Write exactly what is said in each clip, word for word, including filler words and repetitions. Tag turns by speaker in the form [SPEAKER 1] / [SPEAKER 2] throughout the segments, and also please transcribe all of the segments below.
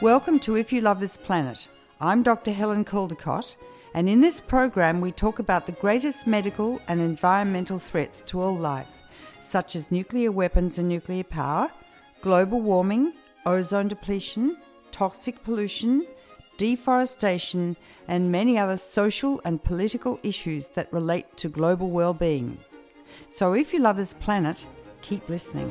[SPEAKER 1] Welcome to If You Love This Planet. I'm Doctor Helen Caldicott, and in this program we talk about the greatest medical and environmental threats to all life, such as nuclear weapons and nuclear power, global warming, ozone depletion, toxic pollution, deforestation, and many other social and political issues that relate to global well-being. So if you love this planet, keep listening.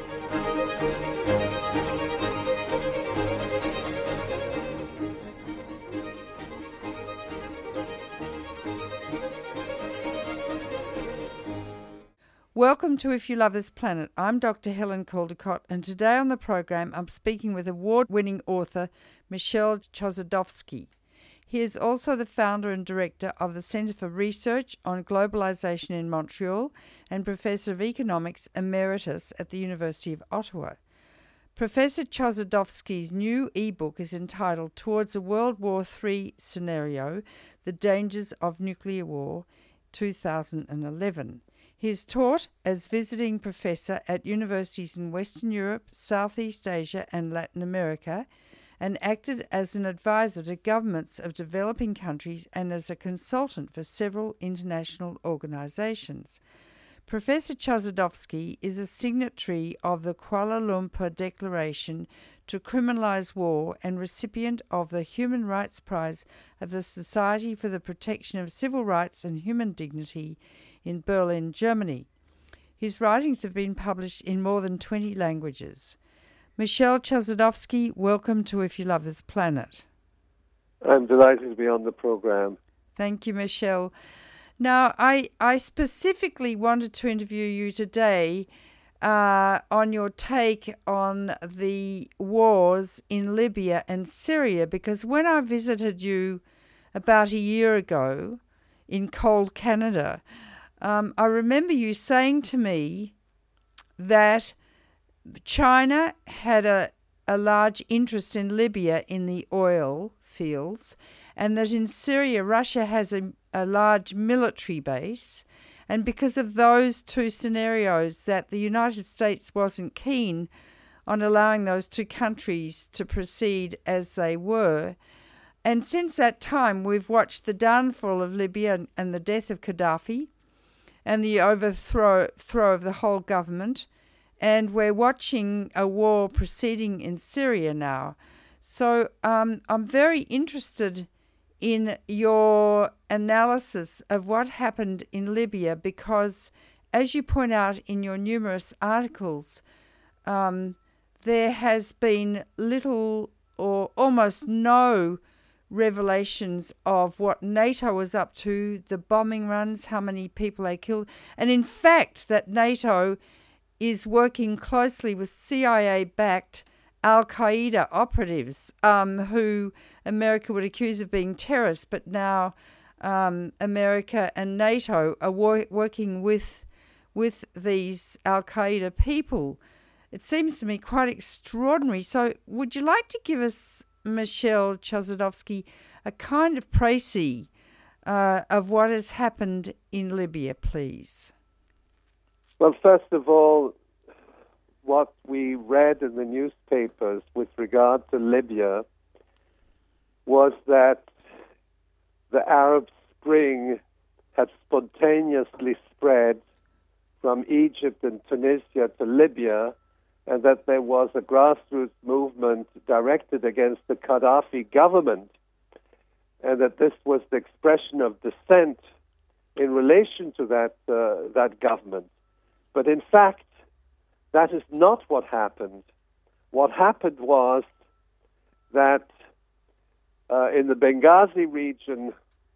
[SPEAKER 1] Welcome to If You Love This Planet. I'm Doctor Helen Caldicott, and today on the program I'm speaking with award-winning author Michel Chossudovsky. He is also the founder and director of the Centre for Research on Globalization in Montreal and Professor of Economics Emeritus at the University of Ottawa. Professor Chossudovsky's new e-book is entitled Towards a World War Three Scenario, The Dangers of Nuclear War, two thousand eleven. He is taught as visiting professor at universities in Western Europe, Southeast Asia, and Latin America, and acted as an advisor to governments of developing countries and as a consultant for several international organizations. Professor Chossudovsky is a signatory of the Kuala Lumpur Declaration to Criminalize War and recipient of the Human Rights Prize of the Society for the Protection of Civil Rights and Human Dignity in Berlin, Germany. His writings have been published in more than twenty languages. Michel Chossudovsky, welcome to If You Love This Planet.
[SPEAKER 2] I'm delighted to be on the program.
[SPEAKER 1] Thank you, Michel. Now, I, I specifically wanted to interview you today uh, on your take on the wars in Libya and Syria, because when I visited you about a year ago in cold Canada, um, I remember you saying to me that China had a, a large interest in Libya in the oil fields, and that in Syria Russia has a, a large military base, and because of those two scenarios that the United States wasn't keen on allowing those two countries to proceed as they were. And since that time we've watched the downfall of Libya and the death of Gaddafi and the overthrow throw of the whole government, and we're watching a war proceeding in Syria now. So um, I'm very interested in your analysis of what happened in Libya because, as you point out in your numerous articles, um, there has been little or almost no revelations of what NATO was up to, the bombing runs, how many people they killed, and in fact that NATO is working closely with C I A-backed Al-Qaeda operatives um, who America would accuse of being terrorists, but now um, America and NATO are wor- working with with these Al-Qaeda people. It seems to me quite extraordinary. So would you like to give us, Michel Chossudovsky, a kind of précis uh, of what has happened in Libya, please?
[SPEAKER 2] Well, first of all, what we read in the newspapers with regard to Libya was that the Arab Spring had spontaneously spread from Egypt and Tunisia to Libya, and that there was a grassroots movement directed against the Gaddafi government, and that this was the expression of dissent in relation to that uh, that government. But in fact, that is not what happened. What happened was that uh, in the Benghazi region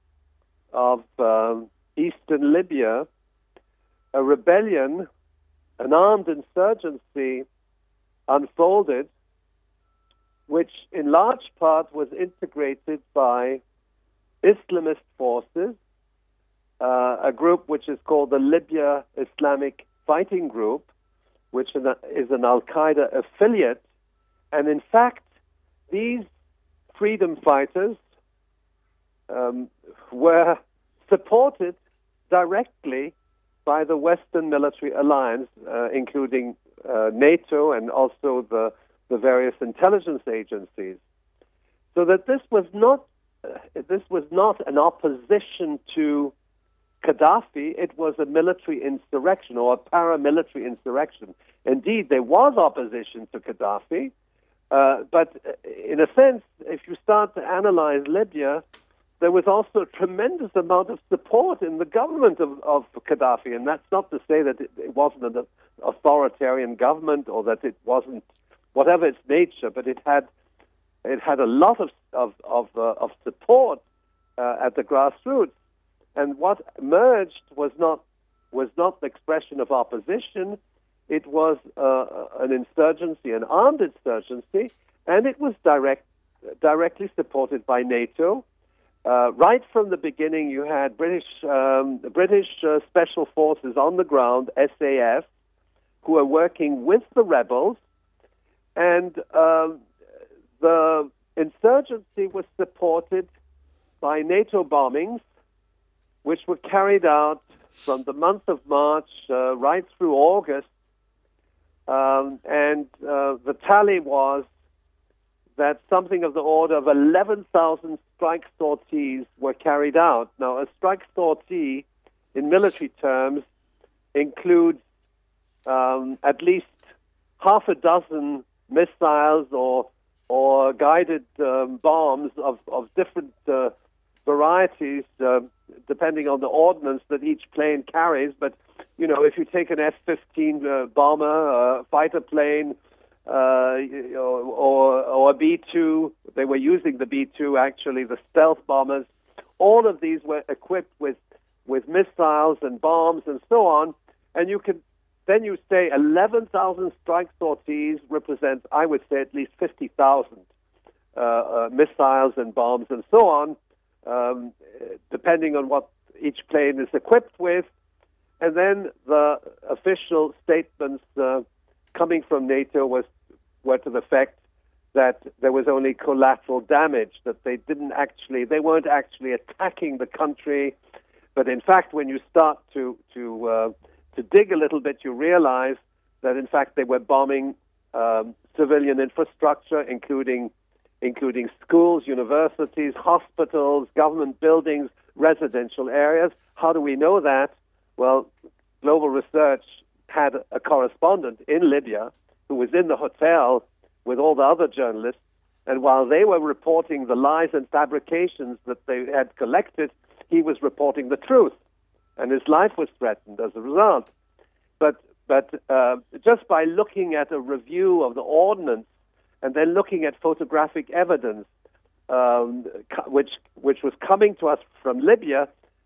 [SPEAKER 2] of um, eastern Libya, a rebellion, an armed insurgency unfolded, which in large part was integrated by Islamist forces, uh, a group which is called the Libya Islamic Fighting Group, which is an Al-Qaeda affiliate. And in fact, these freedom fighters um, were supported directly by the Western military alliance, uh, including uh, NATO and also the, the various intelligence agencies. So that this was not uh, this was not an opposition to Gaddafi. It was a military insurrection or a paramilitary insurrection. Indeed, there was opposition to Gaddafi, uh, but in a sense, if you start to analyze Libya, there was also a tremendous amount of support in the government of, of Gaddafi, and that's not to say that it, it wasn't an authoritarian government or that it wasn't whatever its nature, but it had it had a lot of of of, uh, of support uh, at the grassroots. And what emerged was not was not the expression of opposition. It was uh, an insurgency, an armed insurgency, and it was direct, directly supported by NATO. Uh, right from the beginning, you had British um, British uh, special forces on the ground, S A F, who are working with the rebels, and um, the insurgency was supported by NATO bombings, which were carried out from the month of March uh, right through August. Um, and uh, the tally was that something of the order of eleven thousand strike sorties were carried out. Now, a strike sortie, in military terms, includes um, at least half a dozen missiles or or guided um, bombs of, of different uh, varieties, uh, depending on the ordnance that each plane carries. But, you know, if you take an F fifteen uh, bomber, uh, fighter plane, uh, or, or a B two, they were using the B two, actually, the stealth bombers, all of these were equipped with, with missiles and bombs and so on. And you can then you say eleven thousand strike sorties represent, I would say, at least fifty thousand uh, uh, missiles and bombs and so on, um, depending on what each plane is equipped with. And then the official statements uh, coming from NATO was were to the effect that there was only collateral damage, that they didn't actually, they weren't actually attacking the country. But in fact, when you start to to uh, to dig a little bit, you realize that in fact they were bombing um, civilian infrastructure, including including schools, universities, hospitals, government buildings, residential areas. How do we know that? Well, Global Research had a correspondent in Libya who was in the hotel with all the other journalists, and while they were reporting the lies and fabrications that they had collected, he was reporting the truth, and his life was threatened as a result. But but uh, just by looking at a review of the ordnance and then looking at photographic evidence, um, which which was coming to us from Libya,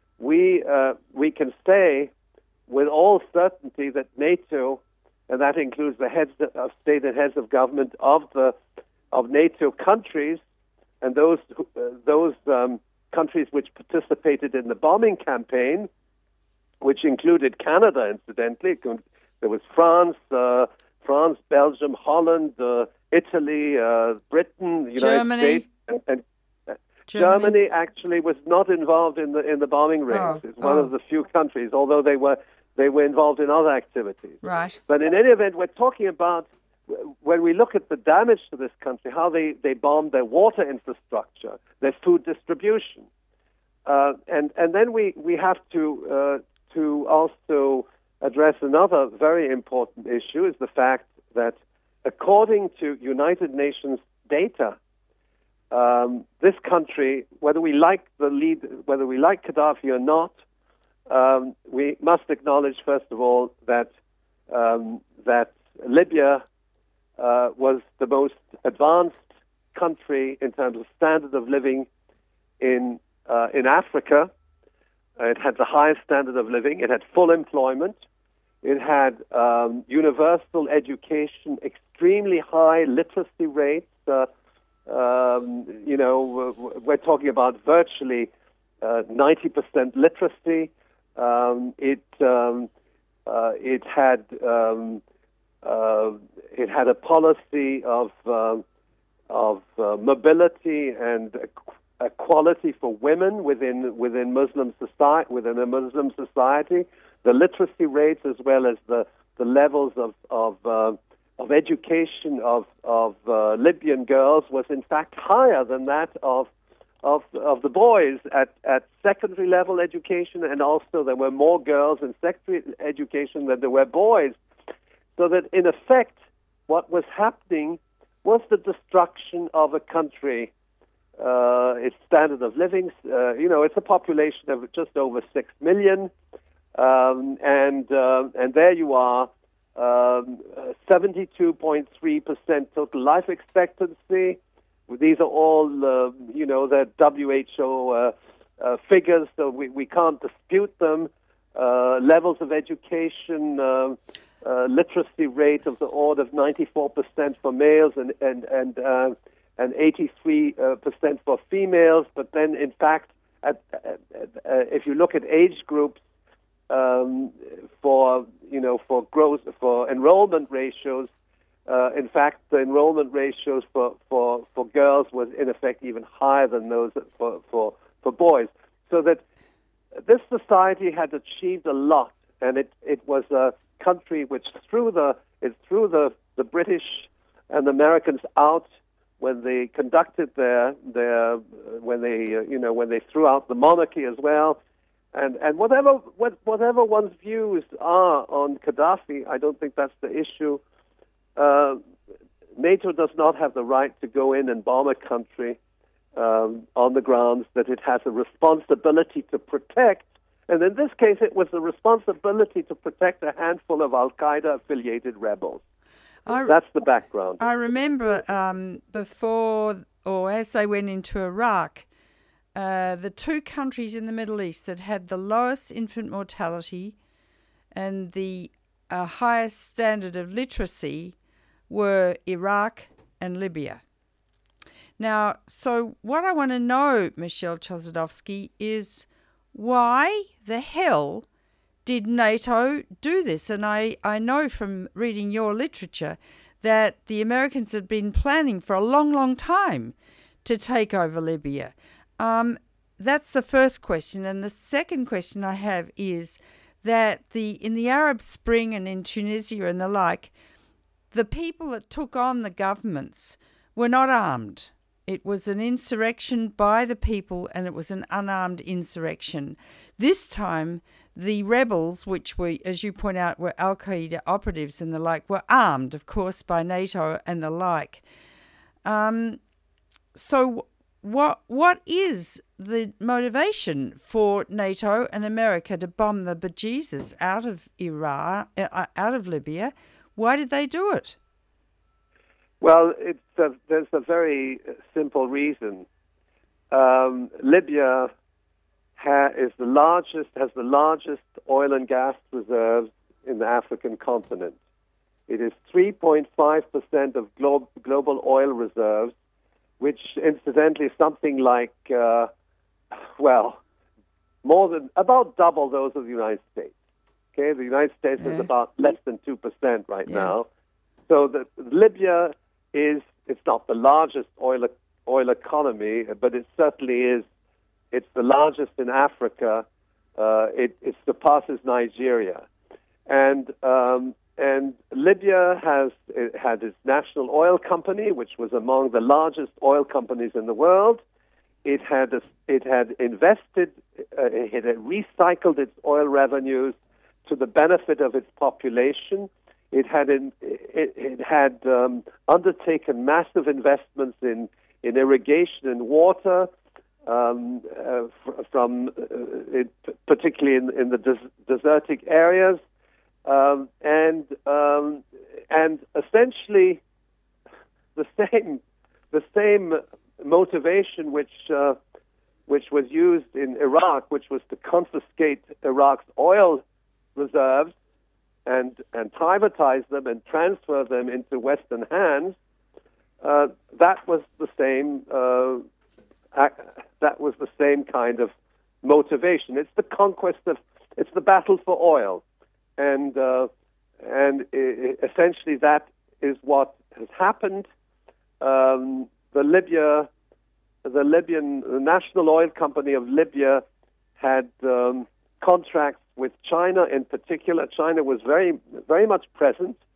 [SPEAKER 2] we uh, we can say with all certainty that NATO, and that includes the heads of state and heads of government of the of NATO countries, and those uh, those um, countries which participated in the bombing campaign, which included Canada, incidentally. There was France, uh, France, Belgium, Holland, uh, Italy, uh, Britain, the United
[SPEAKER 1] Germany.
[SPEAKER 2] States, and, and uh,
[SPEAKER 1] Germany.
[SPEAKER 2] Germany actually was not involved in the in the bombing rings.
[SPEAKER 1] Oh,
[SPEAKER 2] It's one
[SPEAKER 1] oh.
[SPEAKER 2] of the few countries, although they were they were involved in other activities.
[SPEAKER 1] Right.
[SPEAKER 2] But in any event, we're talking about, when we look at the damage to this country, how they, they bombed their water infrastructure, their food distribution. Uh, and, and then we, we have to, uh, to also address another very important issue, is the fact that according to United Nations data, um, this country, whether we like the lead, whether we like Gaddafi or not, um, we must acknowledge, first of all, that um, that Libya uh, was the most advanced country in terms of standard of living in uh, in Africa. It had the highest standard of living. It had full employment. It had um, universal education, extremely high literacy rates. Uh, um, you know, we're talking about virtually uh, ninety percent literacy. Um, it um, uh, it had um, uh, it had a policy of uh, of uh, mobility and equality for women within within Muslim society within a Muslim society. The literacy rates, as well as the the levels of of uh, of education of of uh, Libyan girls was in fact higher than that of of of the boys at, at secondary level education, and also there were more girls in secondary education than there were boys. So that in effect, what was happening was the destruction of a country, uh, its standard of living. Uh, you know, it's a population of just over six million, um, and uh, and there you are. Um, seventy-two point three percent total life expectancy. These are all, uh, you know, the W H O uh, uh, figures, so we, we can't dispute them. Uh, levels of education, uh, uh, literacy rate of the order of ninety-four percent for males and and and uh, and eighty-three percent for females. But then, in fact, at, at, at, uh, if you look at age groups, um, for you know for growth for enrollment ratios. Uh, in fact, the enrollment ratios for, for, for girls was in effect even higher than those for, for, for boys. So that this society had achieved a lot, and it, it was a country which threw the it threw the, the British and the Americans out when they conducted their their when they uh, you know when they threw out the monarchy as well. And and whatever what, whatever one's views are on Gaddafi, I don't think that's the issue. Uh, NATO does not have the right to go in and bomb a country um, on the grounds that it has a responsibility to protect. And in this case, it was the responsibility to protect a handful of Al-Qaeda-affiliated rebels. I, That's the background.
[SPEAKER 1] I remember um, before, or as they went into Iraq, uh, the two countries in the Middle East that had the lowest infant mortality and the uh, highest standard of literacy were Iraq and Libya. Now, so what I want to know, Michel Chossudovsky, is why the hell did NATO do this? And I, I know from reading your literature that the Americans had been planning for a long, long time to take over Libya. Um, that's the first question. And the second question I have is that the in the Arab Spring and in Tunisia and the like, the people that took on the governments were not armed. It was an insurrection by the people, and it was an unarmed insurrection. This time, the rebels, which were, as you point out, were Al-Qaeda operatives and the like, were armed, of course, by NATO and the like. Um, so what what is the motivation for NATO and America to bomb the bejesus out of Iraq, uh, out of Libya? Why did they do it?
[SPEAKER 2] Well, it's a, there's a very simple reason. Um, Libya ha, is the largest, has the largest oil and gas reserves in the African continent. It is three point five percent of glo- global oil reserves, which incidentally is something like, uh, well, more than, about double those of the United States. Okay, the United States yeah. is about less than two percent right yeah. now. So the, Libya is, it's not the largest oil oil economy, but it certainly is, it's the largest in Africa. Uh, it, it surpasses Nigeria. And um, and Libya has it had its national oil company, which was among the largest oil companies in the world. It had a, it had invested, uh, it had recycled its oil revenues to the benefit of its population. It had in, it, it had um, undertaken massive investments in, in irrigation and water, um, uh, fr- from uh, it, particularly in, in the des- desertic areas, um, and um, and essentially the same the same motivation which uh, which was used in Iraq, which was to confiscate Iraq's oil reserves and and privatize them and transfer them into Western hands. Uh, that was the same. Uh, ac- that was the same kind of motivation. It's the conquest of. It's the battle for oil, and uh, and it, essentially that is what has happened. Um, the Libya, the Libyan the National Oil Company of Libya had um, contracts with China in particular. China was very, very much present,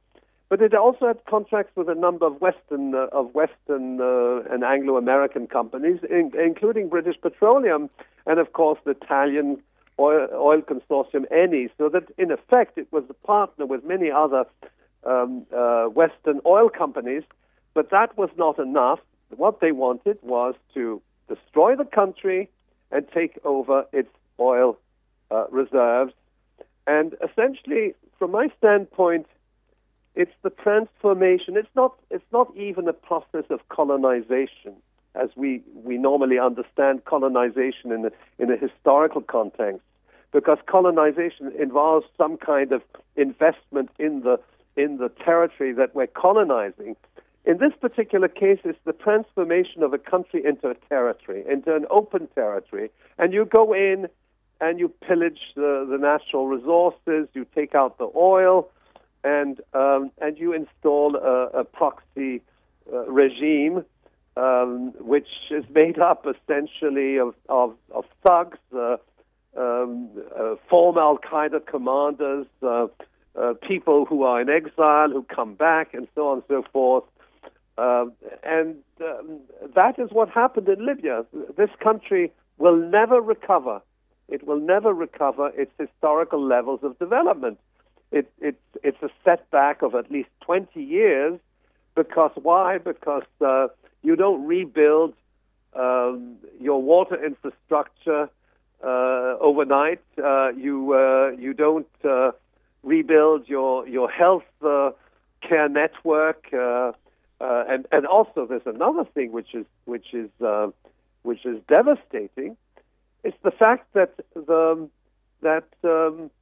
[SPEAKER 2] but it also had contracts with a number of Western uh, of Western uh, and Anglo-American companies, in, including British Petroleum, and of course the Italian oil, oil consortium Eni. So that in effect it was a partner with many other um, uh, Western oil companies. But that was not enough. What they wanted was to destroy the country and take over its oil uh, reserves. And essentially, from my standpoint, it's the transformation. It's not. It's not even a process of colonization, as we, we normally understand colonization in a, in a historical context, because colonization involves some kind of investment in the in the territory that we're colonizing. In this particular case, it's the transformation of a country into a territory, into an open territory, and you go in and you pillage the, the natural resources, you take out the oil, and um, and you install a, a proxy uh, regime, um, which is made up essentially of of, of thugs, uh, um, uh, former Al Qaeda commanders, uh, uh, people who are in exile who come back, and so on and so forth. Uh, and um, that is what happened in Libya. This country will never recover. It will never recover its historical levels of development. It, it, it's a setback of at least twenty years. Because why? Because uh, you don't rebuild um, your water infrastructure uh, overnight. Uh, you uh, you don't uh, rebuild your your health uh, care network. Uh, Uh, and, and also, there's another thing which is which is uh, which is devastating. It's the fact that the that um,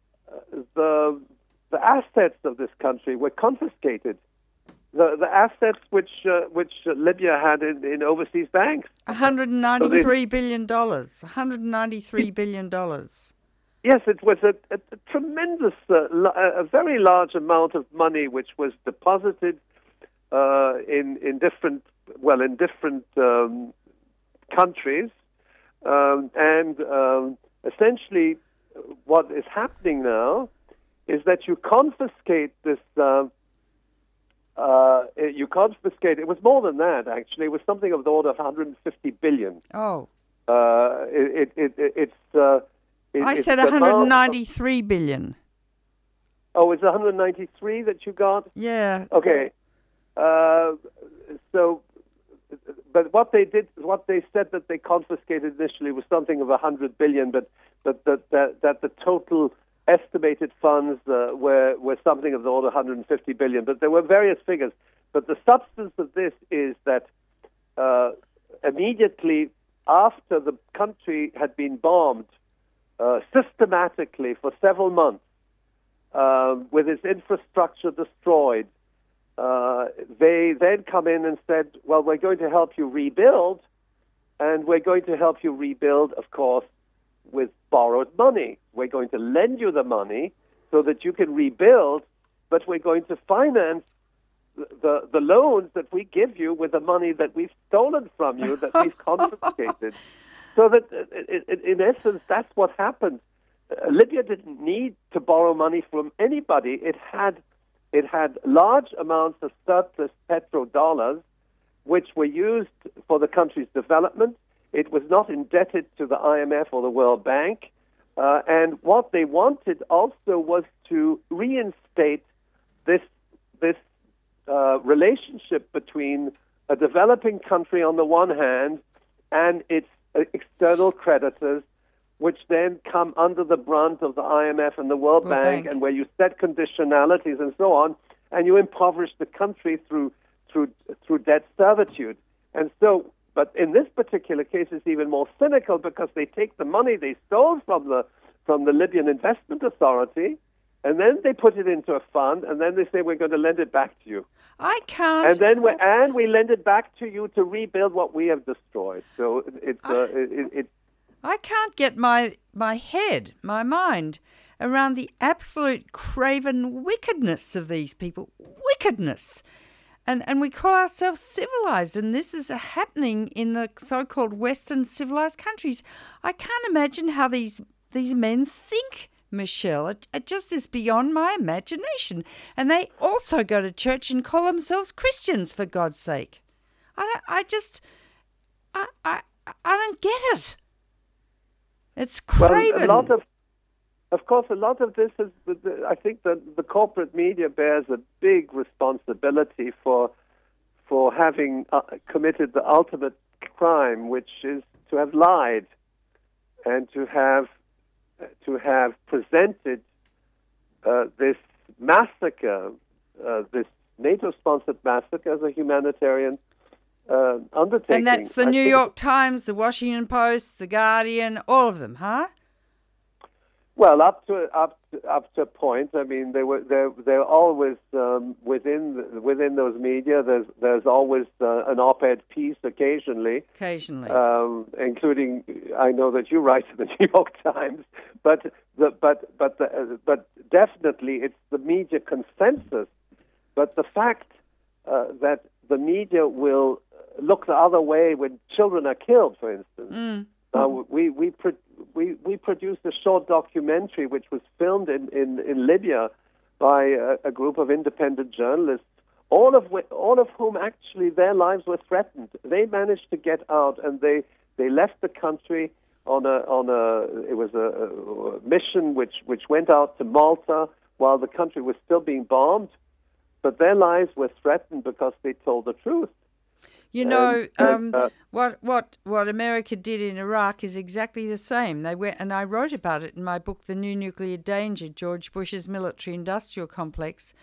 [SPEAKER 2] the the assets of this country were confiscated. The the assets which uh, which Libya had in, in overseas banks.
[SPEAKER 1] one hundred ninety-three billion dollars. one hundred ninety-three billion dollars.
[SPEAKER 2] Yes, it was a, a, a tremendous, uh, a very large amount of money which was deposited Uh, in in different well in different um, countries, um, and um, essentially what is happening now is that you confiscate this. Uh, uh, you confiscate. It was more than that actually. It was something of the order of one hundred fifty billion.
[SPEAKER 1] Oh,
[SPEAKER 2] uh, it, it, it it's. Uh, it,
[SPEAKER 1] I
[SPEAKER 2] it's
[SPEAKER 1] said one hundred ninety-three billion.
[SPEAKER 2] Oh, it's one hundred ninety-three that you got?
[SPEAKER 1] Yeah.
[SPEAKER 2] Okay. Uh, so, but what they did, what they said that they confiscated initially was something of a hundred billion, but but that that, that the total estimated funds uh, were were something of the order of one hundred fifty billion. But there were various figures. But the substance of this is that uh, immediately after the country had been bombed uh, systematically for several months, uh, with its infrastructure destroyed. Uh, they then come in and said, well, we're going to help you rebuild, and we're going to help you rebuild, of course, with borrowed money. We're going to lend you the money so that you can rebuild, but we're going to finance the, the, the loans that we give you with the money that we've stolen from you, that we've confiscated. So that, in essence, that's what happened. Uh, Libya didn't need to borrow money from anybody. It had It had large amounts of surplus petrodollars, which were used for the country's development. It was not indebted to the I M F or the World Bank. Uh, and what they wanted also was to reinstate this this uh, relationship between a developing country on the one hand and its uh, external creditors, which then come under the brunt of the I M F and the World
[SPEAKER 1] World
[SPEAKER 2] Bank,
[SPEAKER 1] Bank,
[SPEAKER 2] and where you set conditionalities and so on, and you impoverish the country through through through debt servitude. And so, but in this particular case, it's even more cynical because they take the money they stole from the from the Libyan Investment Authority, and then they put it into a fund, and then they say we're going to lend it back to you.
[SPEAKER 1] I can't.
[SPEAKER 2] And then we and we lend it back to you to rebuild what we have destroyed. So it's uh, it, it, it
[SPEAKER 1] I can't get my my head, my mind, around the absolute craven wickedness of these people. Wickedness. And and we call ourselves civilized, and this is happening in the so-called Western civilized countries. I can't imagine how these these men think Michelle. It, it just is beyond my imagination. And they also go to church and call themselves Christians, for God's sake. I don't, I just, I, I, I don't get it. It's craven.
[SPEAKER 2] Well, a lot of, of course, a lot of this is, I think that the corporate media bears a big responsibility for, for having uh, committed the ultimate crime, which is to have lied and to have to have presented uh, this massacre, uh, this NATO-sponsored massacre, as a humanitarian uh, undertaking.
[SPEAKER 1] And that's the
[SPEAKER 2] I
[SPEAKER 1] New
[SPEAKER 2] think
[SPEAKER 1] York Times, the Washington Post, the Guardian, all of them, huh?
[SPEAKER 2] Well, up to up to, up to a point. I mean, they were they they're always um, within within those media. There's there's always uh, an op-ed piece occasionally,
[SPEAKER 1] occasionally,
[SPEAKER 2] um, including. I know that you write for the New York Times, but the but but the, uh, but definitely it's the media consensus. But the fact uh, that the media will look the other way when children are killed, for instance.
[SPEAKER 1] Mm.
[SPEAKER 2] Uh, we we. Pro- We we produced a short documentary which was filmed in, in, in Libya by a, a group of independent journalists, all of wh- all of whom actually their lives were threatened. They managed to get out, and they, they left the country on a on a it was a, a mission which, which went out to Malta while the country was still being bombed, but their lives were threatened because they told the truth.
[SPEAKER 1] You know,
[SPEAKER 2] And,
[SPEAKER 1] um,
[SPEAKER 2] uh,
[SPEAKER 1] what what what America did in Iraq is exactly the same. They went, and I wrote about it in my book, The New Nuclear Danger, George Bush's military-industrial complex.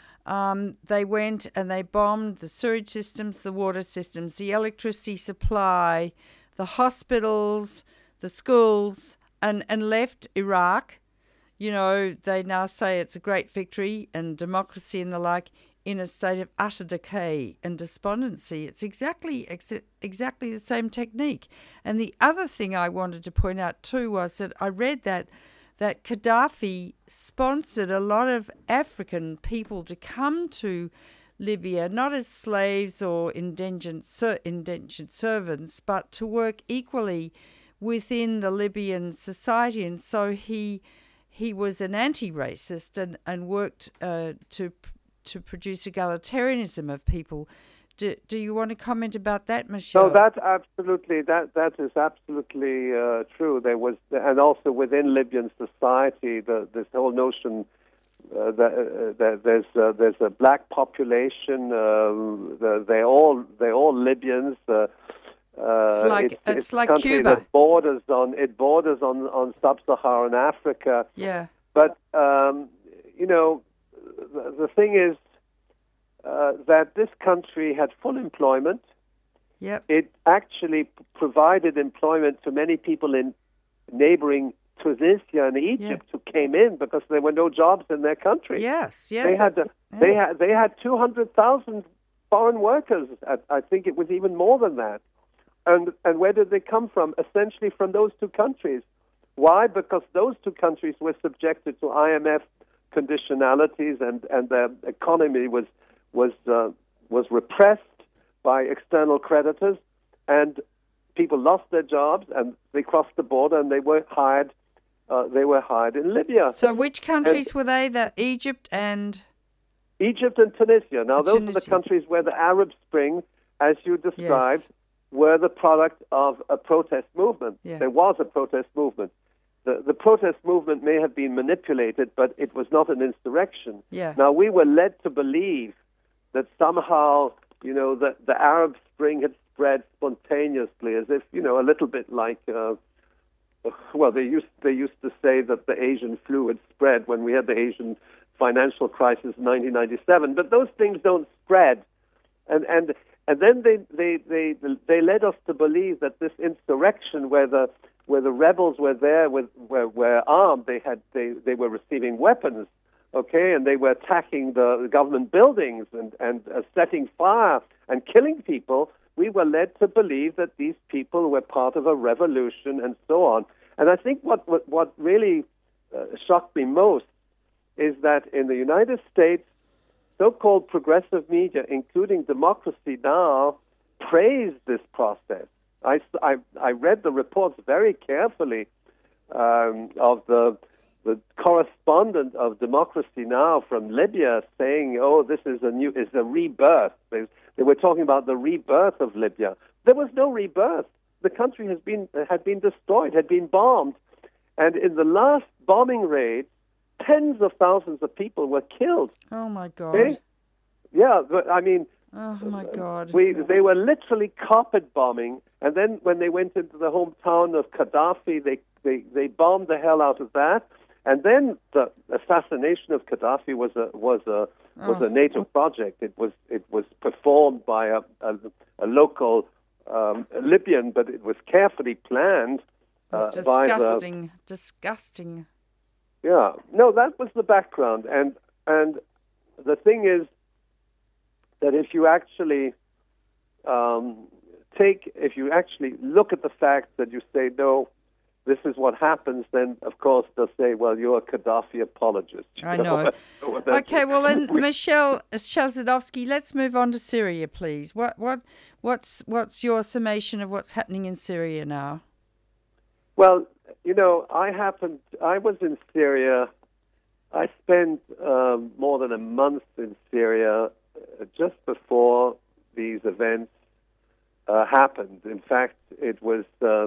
[SPEAKER 1] Um, they went and they bombed the sewage systems, the water systems, the electricity supply, the hospitals, the schools, and, and left Iraq. You know, they now say it's a great victory and democracy and the like, in a state of utter decay and despondency. It's exactly ex- exactly the same technique. And the other thing I wanted to point out too was that I read that that Gaddafi sponsored a lot of African people to come to Libya, not as slaves or indentured, ser- indentured servants, but to work equally within the Libyan society. And so he he was an anti-racist and, and worked uh, to to produce egalitarianism of people. Do, do you want to comment about that, Michelle?
[SPEAKER 2] No, that absolutely that that is absolutely uh, true. There was, and also within Libyan society, the, this whole notion uh, that, uh, that there's uh, there's a black population. Uh, the, they all they all Libyans. Uh, uh,
[SPEAKER 1] it's like
[SPEAKER 2] it's,
[SPEAKER 1] it's,
[SPEAKER 2] it's
[SPEAKER 1] like
[SPEAKER 2] a country
[SPEAKER 1] Cuba.
[SPEAKER 2] that borders on it borders on on sub-Saharan Africa.
[SPEAKER 1] Yeah.
[SPEAKER 2] But um, you know. The, the thing is uh, that this country had full employment.
[SPEAKER 1] Yep.
[SPEAKER 2] It actually p- provided employment to many people in neighboring Tunisia and Egypt, yeah, who came in because there were no jobs in their country.
[SPEAKER 1] Yes, yes.
[SPEAKER 2] They had,
[SPEAKER 1] yeah.
[SPEAKER 2] they had, they had two hundred thousand foreign workers. At, I think it was even more than that. And and where did they come from? Essentially from those two countries. Why? Because those two countries were subjected to I M F conditionalities, and, and their economy was was uh, was repressed by external creditors, and people lost their jobs, and they crossed the border, and they were hired. Uh, they were hired in Libya.
[SPEAKER 1] So, which countries
[SPEAKER 2] and
[SPEAKER 1] were they? The Egypt and
[SPEAKER 2] Egypt and Tunisia. Now, those
[SPEAKER 1] Tunisia.
[SPEAKER 2] are the countries where the Arab Spring, as you described,
[SPEAKER 1] yes.
[SPEAKER 2] were the product of a protest movement.
[SPEAKER 1] Yeah.
[SPEAKER 2] There was a protest movement. The, the protest movement may have been manipulated, but it was not an insurrection.
[SPEAKER 1] Yeah.
[SPEAKER 2] Now, we were led to believe that somehow, you know, that the Arab Spring had spread spontaneously, as if, you know, a little bit like, uh, well, they used they used to say that the Asian flu had spread when we had the Asian financial crisis in nineteen ninety-seven. But those things don't spread, and and and then they they they they led us to believe that this insurrection, where the where the rebels were there with were, were armed, they had they, they were receiving weapons, okay, and they were attacking the government buildings and and uh, setting fire and killing people. We were led to believe that these people were part of a revolution and so on. And I think what what, what really uh, shocked me most is that in the United States, so-called progressive media, including Democracy Now!, praised this process. I, I, I read the reports very carefully um, of the the correspondent of Democracy Now! From Libya saying, "Oh, this is a new, is a rebirth." They, they were talking about the rebirth of Libya. There was no rebirth. The country has been had been destroyed, had been bombed, and in the last bombing raid, tens of thousands of people were killed.
[SPEAKER 1] Oh my God!
[SPEAKER 2] Okay? Yeah, but I mean,
[SPEAKER 1] oh my God!
[SPEAKER 2] We they were literally carpet bombing, and then when they went into the hometown of Gaddafi, they they, they bombed the hell out of that. And then the assassination of Gaddafi was a was a was
[SPEAKER 1] oh.
[SPEAKER 2] a NATO project. It was it was performed by a a, a local um, Libyan, but it was carefully planned uh,
[SPEAKER 1] it's
[SPEAKER 2] by the.
[SPEAKER 1] Disgusting, disgusting.
[SPEAKER 2] Yeah, no, that was the background, and and the thing is that if you actually um, take, if you actually look at the facts, that you say no. This is what happens, then, of course, they'll say, well, you're a Gaddafi apologist.
[SPEAKER 1] I know. know. Okay, well, then, Michel Chalcedowski, let's move on to Syria, please. What, what, what's, what's your summation of what's happening in Syria now?
[SPEAKER 2] Well, you know, I happened, I was in Syria. I spent um, more than a month in Syria uh, just before these events uh, happened. In fact, it was... Uh,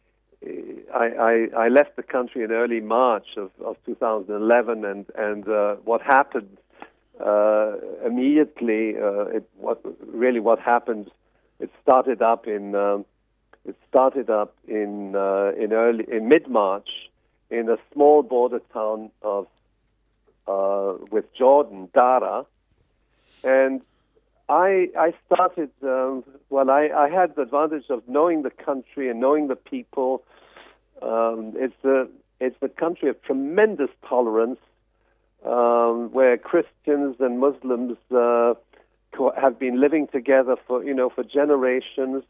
[SPEAKER 2] I, I, I left the country in early March of, of two thousand eleven, and and uh, what happened uh, immediately, uh, it what really what happened, it started up in um, it started up in uh, in early in mid March in a small border town of uh, with Jordan, Dara, and I I started um, well. I, I had the advantage of knowing the country and knowing the people. Um, it's a it's a country of tremendous tolerance, um, where Christians and Muslims uh, co- have been living together for you know for generations.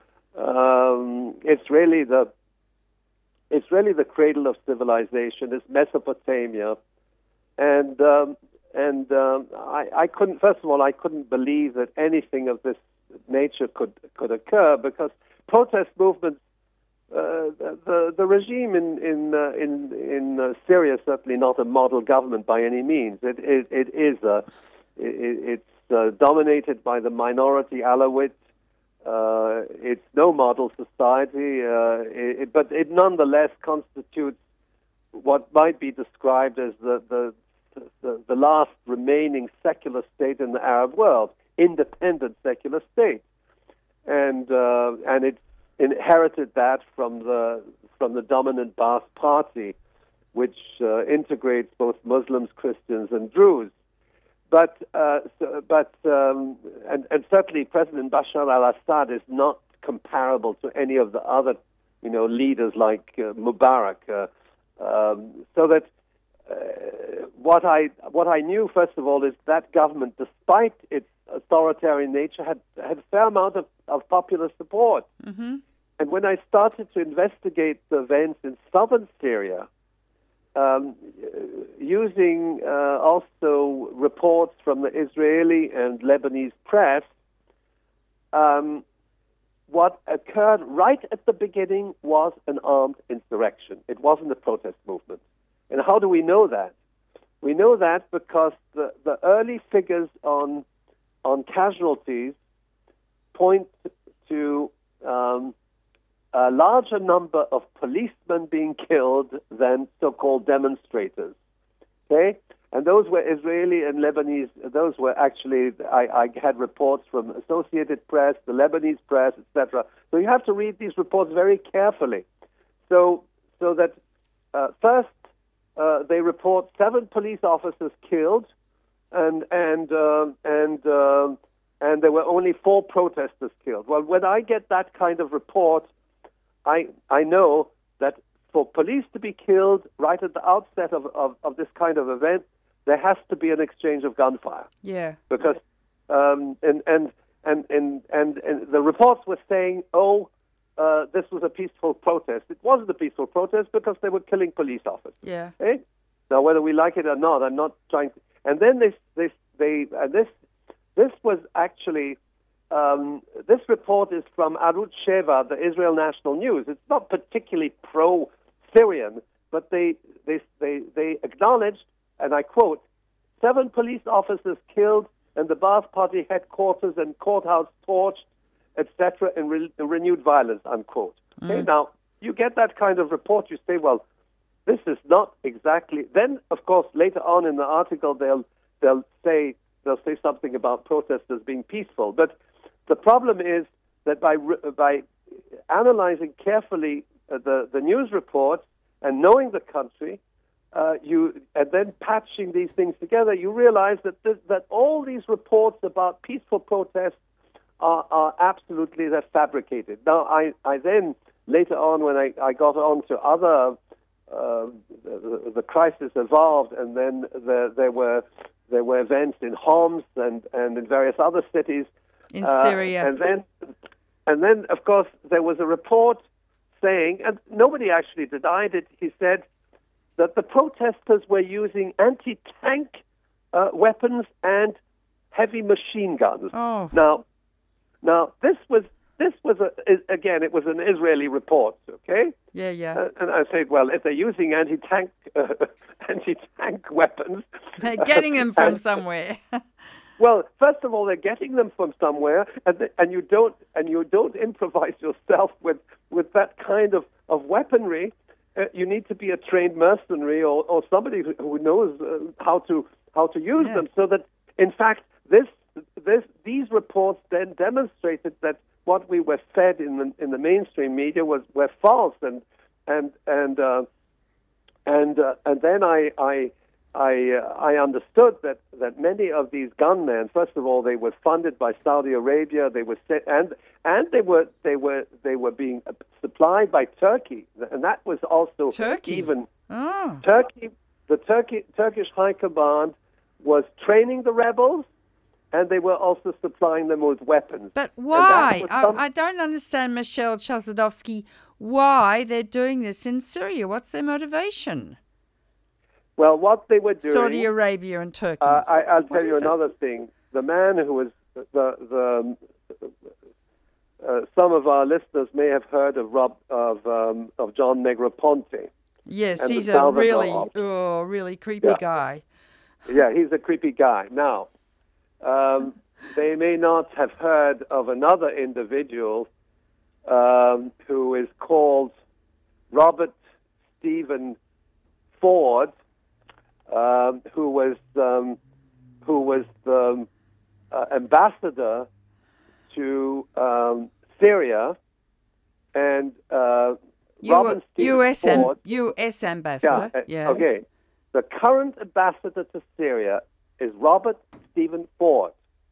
[SPEAKER 2] Um, it's really the it's really the cradle of civilization. It's Mesopotamia, and um, And um, I, I couldn't. First of all, I couldn't believe that anything of this nature could could occur, because protest movements. Uh, the the regime in in uh, in in uh, Syria is certainly not a model government by any means. It it, it is a it, it's uh, dominated by the minority Alawite. Uh, it's no model society, uh, it, but it nonetheless constitutes what might be described as the the The, the last remaining secular state in the Arab world, independent secular state, and uh, and it inherited that from the from the dominant Ba'ath Party, which uh, integrates both Muslims, Christians, and Druze. But uh, so, but um, and and certainly President Bashar al-Assad is not comparable to any of the other you know leaders like uh, Mubarak. Uh, um, so that. Uh, what I what I knew, first of all, is that government, despite its authoritarian nature, had had a fair amount of, of popular support.
[SPEAKER 1] Mm-hmm.
[SPEAKER 2] And when I started to investigate the events in southern Syria, um, using uh, also reports from the Israeli and Lebanese press, um, what occurred right at the beginning was an armed insurrection. It wasn't a protest movement. And how do we know that? We know that because the, the early figures on on casualties point to um, a larger number of policemen being killed than so-called demonstrators. Okay, and those were Israeli and Lebanese. Those were actually I, I had reports from Associated Press, the Lebanese press, et cetera. So you have to read these reports very carefully. So so that uh, first. Uh, they report seven police officers killed, and and uh, and uh, and there were only four protesters killed. Well, when I get that kind of report, I I know that for police to be killed right at the outset of, of, of this kind of event, there has to be an exchange of gunfire.
[SPEAKER 1] Yeah.
[SPEAKER 2] Because um, and, and and and and and the reports were saying, oh. Uh, this was a peaceful protest. It wasn't a peaceful protest because they were killing police officers.
[SPEAKER 1] Yeah.
[SPEAKER 2] Eh? Now, whether we like it or not, I'm not trying to. And then this, this, they, and this, this was actually. Um, this report is from Arutz Sheva, the Israel National News. It's not particularly pro-Syrian, but they they they they acknowledged, and I quote, seven police officers killed and the Baath Party headquarters and courthouse torched, et cetera, in re- renewed violence, unquote. Mm. Okay, now, you get that kind of report, you say, well, this is not exactly... Then, of course, later on in the article, they'll they'll say they'll say something about protesters being peaceful. But the problem is that by by analyzing carefully uh, the, the news reports and knowing the country, Uh, you and then patching these things together, you realize that this, that all these reports about peaceful protests are, are absolutely they're fabricated. Now, I, I then later on, when I, I got on to other, uh, the, the crisis evolved, and then there, there were there were events in Homs and, and in various other cities
[SPEAKER 1] in
[SPEAKER 2] uh,
[SPEAKER 1] Syria,
[SPEAKER 2] and then and then of course there was a report saying, and nobody actually denied it. He said that the protesters were using anti-tank uh, weapons and heavy machine guns.
[SPEAKER 1] Oh.
[SPEAKER 2] Now, now this was this was a, again it was an Israeli report, okay?
[SPEAKER 1] Yeah, yeah.
[SPEAKER 2] Uh, and I said, well, if they're using anti-tank uh, anti-tank weapons,
[SPEAKER 1] they're getting them from
[SPEAKER 2] and,
[SPEAKER 1] somewhere.
[SPEAKER 2] Well, first of all, they're getting them from somewhere, and the, and you don't and you don't improvise yourself with with that kind of, of weaponry. Uh, you need to be a trained mercenary or, or somebody who, who knows uh, how to how to use
[SPEAKER 1] yeah.
[SPEAKER 2] them. So that, in fact, this this these reports then demonstrated that what we were fed in the in the mainstream media was were false, and and and uh, and uh, and then I I I, uh, I understood that, that many of these gunmen, first of all, they were funded by Saudi Arabia. They were set, and and they were they were they were being supplied by Turkey, and that was also
[SPEAKER 1] Turkey.
[SPEAKER 2] even
[SPEAKER 1] oh.
[SPEAKER 2] Turkey. The Turkey Turkish High Command was training the rebels, and they were also supplying them with weapons.
[SPEAKER 1] But why?
[SPEAKER 2] Some...
[SPEAKER 1] I, I don't understand, Michel Chossudovsky, why they're doing this in Syria. What's their motivation?
[SPEAKER 2] Well, what they were doing...
[SPEAKER 1] Saudi Arabia and Turkey.
[SPEAKER 2] Uh, I, I'll tell
[SPEAKER 1] what
[SPEAKER 2] you another
[SPEAKER 1] it?
[SPEAKER 2] thing. The man who was... the the uh, Some of our listeners may have heard of Rob, of, um, of John Negroponte.
[SPEAKER 1] Yes, he's a really, oh, really creepy
[SPEAKER 2] yeah.
[SPEAKER 1] guy.
[SPEAKER 2] Yeah, he's a creepy guy. Now, um, they may not have heard of another individual um, who is called Robert Stephen Ford, um, who was um, who was the uh, ambassador to um, Syria, and uh,
[SPEAKER 1] U-
[SPEAKER 2] Robert Stephen
[SPEAKER 1] U S M,
[SPEAKER 2] Ford,
[SPEAKER 1] U S ambassador.
[SPEAKER 2] Yeah,
[SPEAKER 1] yeah.
[SPEAKER 2] Okay. The current ambassador to Syria is Robert Stephen Ford,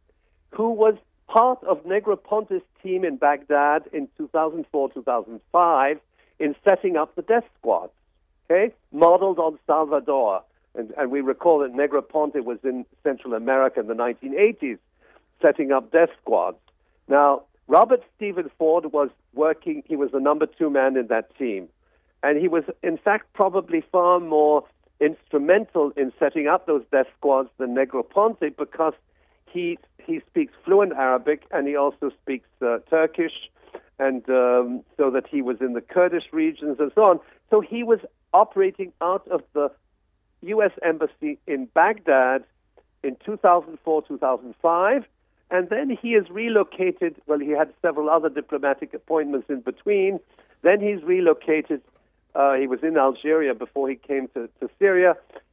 [SPEAKER 2] who was part of Negroponte's team in Baghdad in two thousand four, two thousand five in setting up the death squads, okay, modeled on Salvador. And, and we recall that Negroponte was in Central America in the nineteen eighties, setting up death squads. Now, Robert Stephen Ford was working, he was the number two man in that team. And he was, in fact, probably far more instrumental in setting up those death squads than Negroponte, because he he speaks fluent Arabic, and he also speaks uh, Turkish, and um, so that he was in the Kurdish regions and so on. So he was operating out of the U S Embassy in Baghdad in two thousand four, two thousand five, and then he is relocated. Well, he had several other diplomatic appointments in between. Then he's relocated. Uh, he was in Algeria before he came to, to Syria.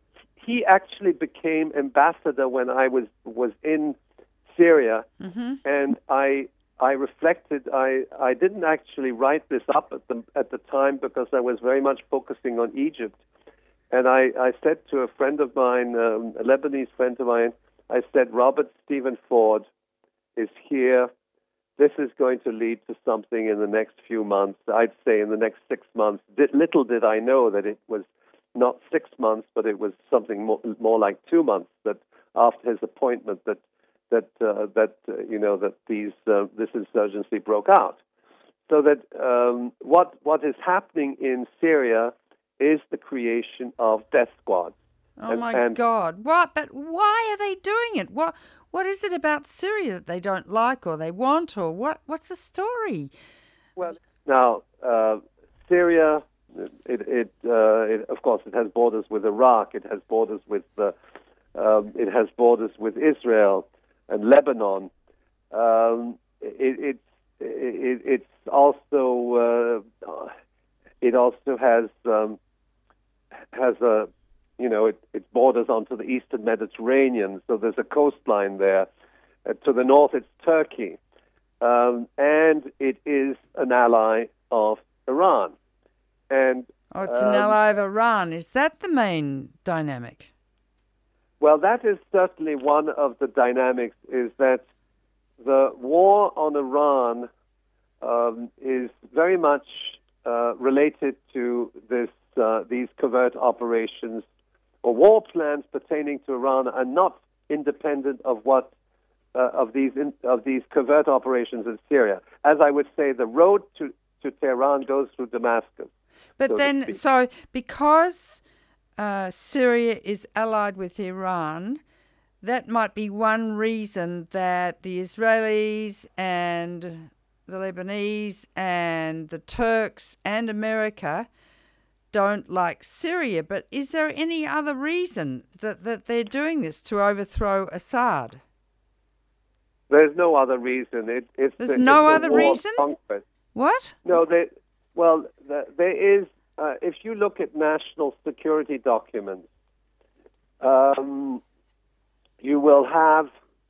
[SPEAKER 2] He actually became ambassador when I was was in Syria,
[SPEAKER 1] mm-hmm.
[SPEAKER 2] and I I reflected. I, I didn't actually write this up at the at the time because I was very much focusing on Egypt. And I, I said to a friend of mine, um, a Lebanese friend of mine, I said, Robert Stephen Ford is here. This is going to lead to something in the next few months. I'd say in the next six months. Little did I know that it was not six months, but it was something more, more like two months. That after his appointment, that that uh, that uh, you know that these uh, this insurgency broke out. So that um, what what is happening in Syria is the creation of death squads.
[SPEAKER 1] Oh
[SPEAKER 2] and,
[SPEAKER 1] my
[SPEAKER 2] and
[SPEAKER 1] God! What? But why are they doing it? What? What is it about Syria that they don't like or they want, or what? What's the story?
[SPEAKER 2] Well, now uh, Syria it, it, uh, it, of course, it has borders with Iraq. It has borders with uh, um, it has borders with Israel and Lebanon. Um, it, it, it, it's also uh, it also has um, has a you know it, it borders onto the Eastern Mediterranean. So there's a coastline there. Uh, to the north, it's Turkey, um, and it is an ally of Iran. And
[SPEAKER 1] oh, it's
[SPEAKER 2] um,
[SPEAKER 1] an ally of Iran. Is that the main dynamic?
[SPEAKER 2] Well, that is certainly one of the dynamics, is that the war on Iran um, is very much uh, related to this uh, these covert operations, or war plans pertaining to Iran are not independent of what uh, of these in, of these covert operations in Syria. As I would say, the road to, to Tehran goes through Damascus.
[SPEAKER 1] But
[SPEAKER 2] so
[SPEAKER 1] then, so because uh, Syria is allied with Iran, that might be one reason that the Israelis and the Lebanese and the Turks and America don't like Syria. But is there any other reason that, that they're doing this to overthrow Assad?
[SPEAKER 2] There's no other reason. It, it's
[SPEAKER 1] There's
[SPEAKER 2] the,
[SPEAKER 1] no
[SPEAKER 2] it's
[SPEAKER 1] other
[SPEAKER 2] war of
[SPEAKER 1] reason?
[SPEAKER 2] conquest.
[SPEAKER 1] What?
[SPEAKER 2] No, they, well, the, there is, uh, if you look at national security documents, um, you will have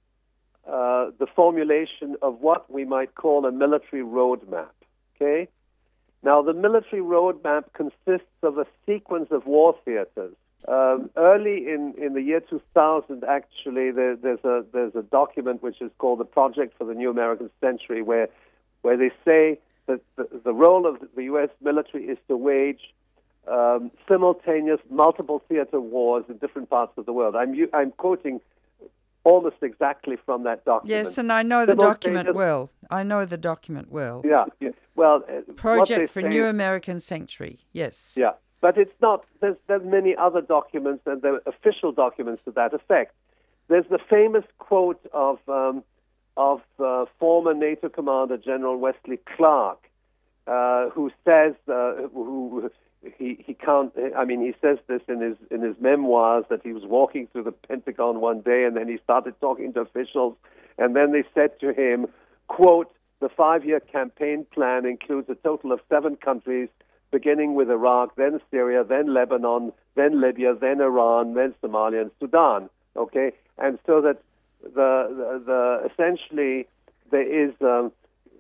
[SPEAKER 2] uh, the formulation of what we might call a military roadmap, okay? Now, the military roadmap consists of a sequence of war theaters. Um, early in, in the year two thousand, actually, there, there's a there's a document which is called the Project for the New American Century, where where they say that the, the role of the U S military is to wage um, simultaneous, multiple theater wars in different parts of the world. I'm I'm quoting almost exactly from that document.
[SPEAKER 1] Yes, and I know the document well. I know the document well.
[SPEAKER 2] Yeah. yeah. Well, uh,
[SPEAKER 1] Project for
[SPEAKER 2] say,
[SPEAKER 1] New American Century. Yes.
[SPEAKER 2] Yeah. But it's not, there's, there's many other documents, and there are official documents to that effect. There's the famous quote of um, of uh, former NATO Commander General Wesley Clark, uh, who says, uh, who he he can't, I mean, he says this in his in his memoirs, that he was walking through the Pentagon one day, and then he started talking to officials, and then they said to him, quote, "The five-year campaign plan includes a total of seven countries, beginning with Iraq, then Syria, then Lebanon, then Libya, then Iran, then Somalia and Sudan." Okay, and so that the the, the essentially there is um,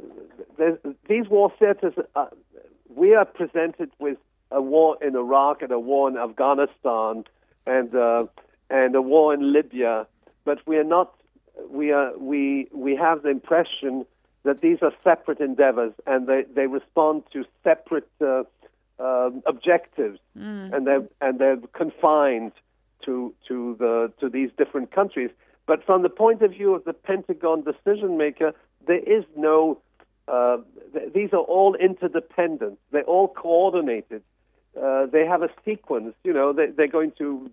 [SPEAKER 2] these war theaters. Uh, we are presented with a war in Iraq and a war in Afghanistan and uh, and a war in Libya, but we are not. We are we we have the impression that these are separate endeavors, and they, they respond to separate uh, um, objectives, mm. and they're and they're confined to to the to these different countries. But from the point of view of the Pentagon decision maker, there is no. Uh, th- these are all interdependent. They're all coordinated. Uh, they have a sequence. You know, they, they're going to,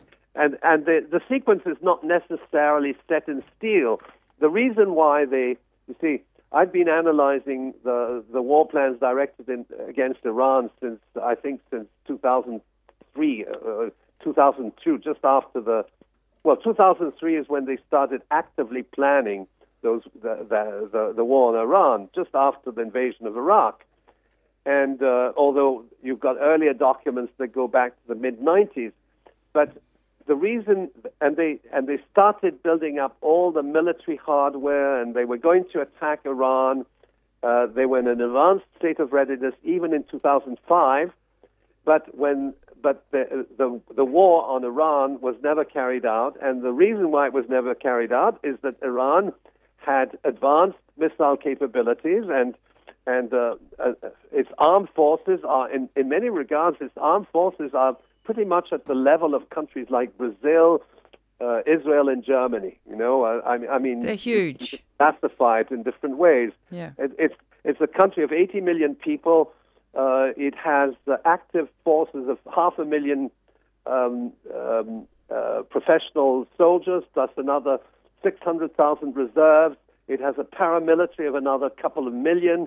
[SPEAKER 2] and and the the sequence is not necessarily set in steel. The reason why they, you see, I've been analyzing the, the war plans directed in, against Iran since, I think, since two thousand three, uh, two thousand two, just after the, well, two thousand three is when they started actively planning those the the, the, the war on Iran, just after the invasion of Iraq. And uh, although you've got earlier documents that go back to the mid nineties, but the reason, and they and they started building up all the military hardware, and they were going to attack Iran. Uh, they were in an advanced state of readiness even in two thousand five, but when but the, the the war on Iran was never carried out, and the reason why it was never carried out is that Iran had advanced missile capabilities, and and uh, uh, its armed forces are in in many regards its armed forces are pretty much at the level of countries like Brazil, uh, Israel, and Germany. You know, I, I mean,
[SPEAKER 1] they're huge,
[SPEAKER 2] classified in different ways.
[SPEAKER 1] Yeah,
[SPEAKER 2] it, it's it's a country of eighty million people. Uh, it has uh, active forces of half a million um, um, uh, professional soldiers, plus another six hundred thousand reserves. It has a paramilitary of another couple of million.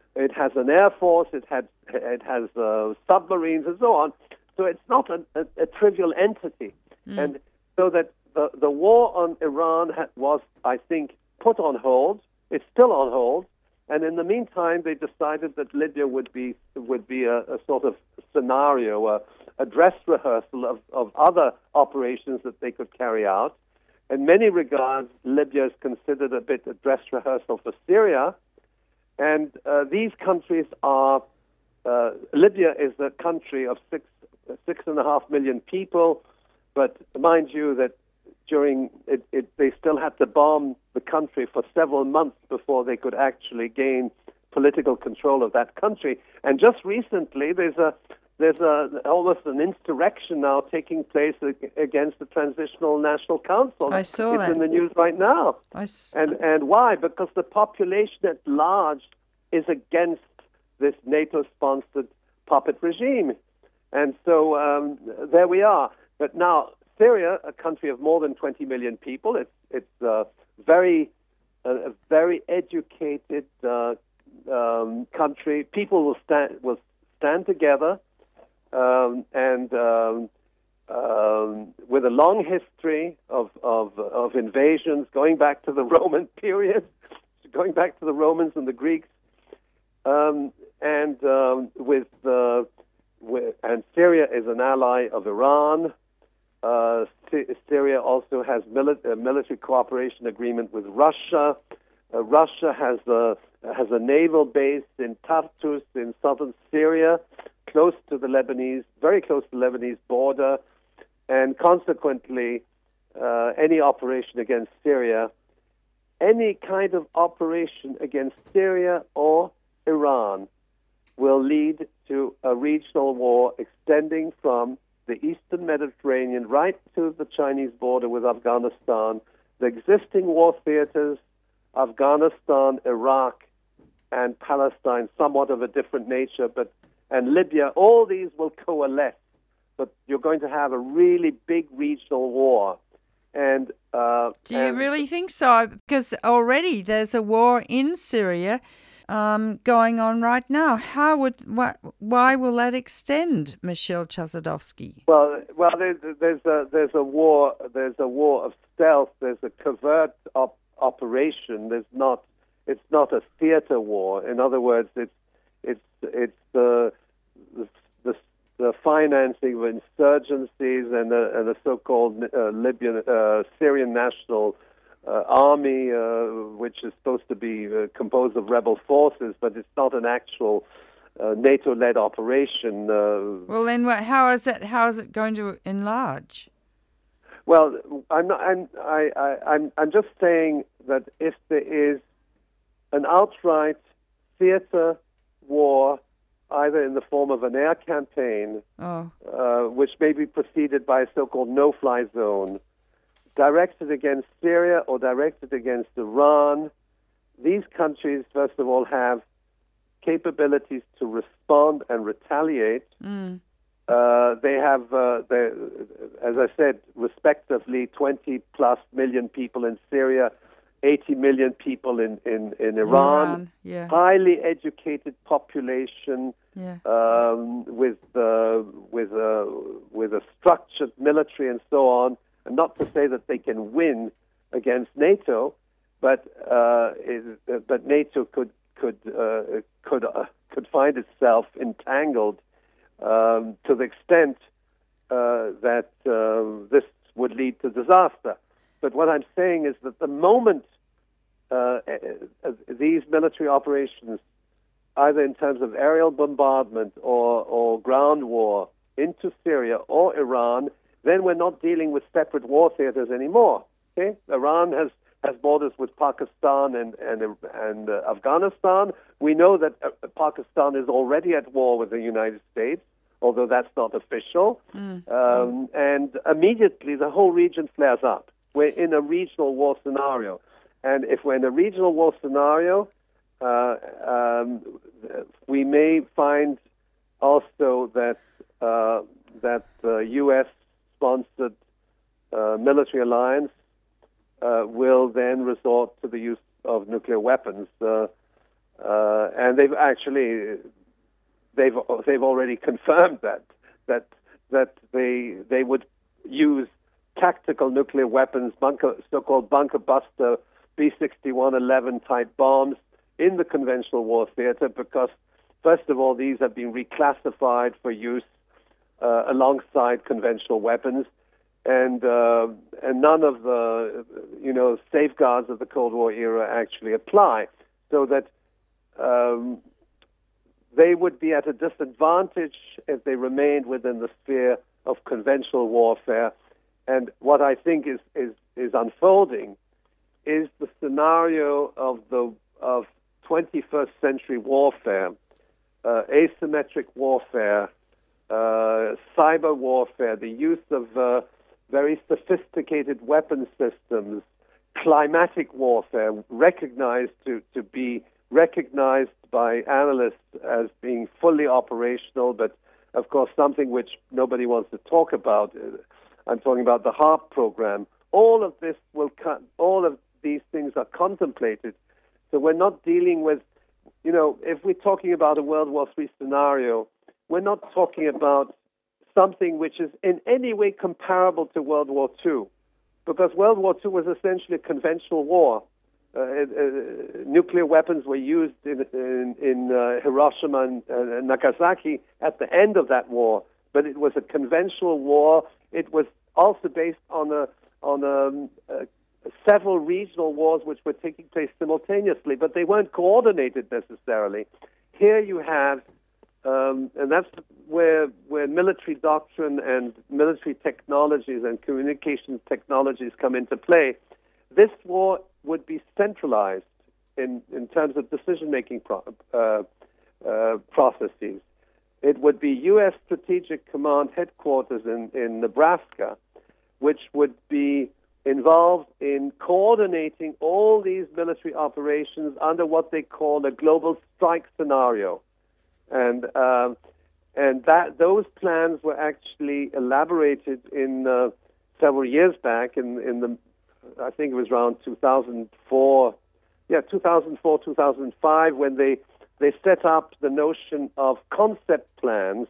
[SPEAKER 2] it has an air force, it had it has uh, submarines and so on. So it's not a, a, a trivial entity, mm. and so that the the war on Iran ha- was, I think, put on hold. It's still on hold, and in the meantime, they decided that Libya would be would be a, a sort of scenario, a, a dress rehearsal of, of other operations that they could carry out. In many regards, Libya is considered a bit a dress rehearsal for Syria, and uh, these countries are. Uh, Libya is a country of six six and a half million people, but mind you that during it, it, they still had to bomb the country for several months before they could actually gain political control of that country. And just recently, there's a there's a almost an insurrection now taking place against the Transitional National Council.
[SPEAKER 1] I saw
[SPEAKER 2] it's
[SPEAKER 1] that.
[SPEAKER 2] in the news right now.
[SPEAKER 1] I s-
[SPEAKER 2] and and why? Because the population at large is against this NATO-sponsored puppet regime. And so um, there we are. But now, Syria, a country of more than twenty million people, it's it's uh, very, uh, a very educated uh, um, country. People will stand will stand together, um, and um, um, with a long history of, of of invasions, going back to the Roman period, going back to the Romans and the Greeks, um, and um, with. Uh, And Syria is an ally of Iran. Uh, Sy- Syria also has mili- a military cooperation agreement with Russia. Uh, Russia has a has a naval base in Tartus in southern Syria, close to the Lebanese, very close to the Lebanese border, and consequently, uh, any operation against Syria, any kind of operation against Syria or Iran, will lead to a regional war extending from the eastern Mediterranean right to the Chinese border with Afghanistan. The existing war theaters, Afghanistan, Iraq, and Palestine, somewhat of a different nature, but and Libya, all these will coalesce. But you're going to have a really big regional war. And uh,
[SPEAKER 1] do you
[SPEAKER 2] and
[SPEAKER 1] really think so? Because already there's a war in Syria Um, going on right now. How would why, why will that extend, Michel Chossudovsky?
[SPEAKER 2] Well, well, there's, there's a there's a war there's a war of stealth. There's a covert op- operation. There's not it's not a theater war. In other words, it's it's it's the the, the, the financing of insurgencies and the, and the so-called uh, Libyan uh, Syrian National Uh, army, uh, which is supposed to be uh, composed of rebel forces, but it's not an actual uh, NATO-led operation. Uh,
[SPEAKER 1] well, then, what, how is it? How is it going to enlarge?
[SPEAKER 2] Well, I'm not. I'm. I, I, I'm. I'm just saying that if there is an outright theater war, either in the form of an air campaign,
[SPEAKER 1] oh.
[SPEAKER 2] uh, which may be preceded by a so-called no-fly zone, directed against Syria or directed against Iran, these countries, first of all, have capabilities to respond and retaliate. Mm. Uh, they have, uh, they, as I said, respectively, twenty plus million people in Syria, eighty million people in, in, in Iran,
[SPEAKER 1] Iran yeah.
[SPEAKER 2] highly educated population
[SPEAKER 1] yeah.
[SPEAKER 2] um, with, uh, with, uh, with a structured military and so on. And not to say that they can win against NATO, but uh, is, uh, but NATO could could uh, could uh, could find itself entangled um, to the extent uh, that uh, this would lead to disaster. But what I'm saying is that the moment uh, uh, these military operations, either in terms of aerial bombardment or or ground war into Syria or Iran, then we're not dealing with separate war theaters anymore. Okay, Iran has, has borders with Pakistan and and and uh, Afghanistan. We know that uh, Pakistan is already at war with the United States, although that's not official. Mm. Um, and immediately the whole region flares up. We're in a regional war scenario, and if we're in a regional war scenario, uh, um, we may find also that uh, that the U S sponsored uh, military alliance uh, will then resort to the use of nuclear weapons. Uh, Uh, and they've actually they've they've already confirmed that that that they they would use tactical nuclear weapons, bunker, so-called bunker buster B sixty-one eleven type bombs in the conventional war theater, because first of all, these have been reclassified for use uh, alongside conventional weapons, and uh, and none of the you know safeguards of the Cold War era actually apply, so that um, they would be at a disadvantage if they remained within the sphere of conventional warfare. And what I think is is, is unfolding is the scenario of the of twenty-first century warfare, uh, asymmetric warfare, uh, cyber warfare, the use of uh, very sophisticated weapon systems, climatic warfare, recognized to, to be recognized by analysts as being fully operational, but of course something which nobody wants to talk about. I'm talking about the HARP program. All of this will cut, all of these things are contemplated. So we're not dealing with, you know, if we're talking about a World War Three scenario, we're not talking about something which is in any way comparable to World War Two, because World War Two was essentially a conventional war. Uh, uh, nuclear weapons were used in, in, in uh, Hiroshima and uh, Nagasaki at the end of that war, but it was a conventional war. It was also based on a on a, a several regional wars which were taking place simultaneously, but they weren't coordinated necessarily. Here you have, um, and that's where where military doctrine and military technologies and communication technologies come into play. This war would be centralized in, in terms of decision-making pro- uh, uh, processes. It would be U S Strategic Command headquarters in, in Nebraska, which would be involved in coordinating all these military operations under what they call a global strike scenario. And um, and that those plans were actually elaborated in uh, several years back in, in the I think it was around two thousand four, yeah, two thousand four, two thousand five, when they they set up the notion of concept plans,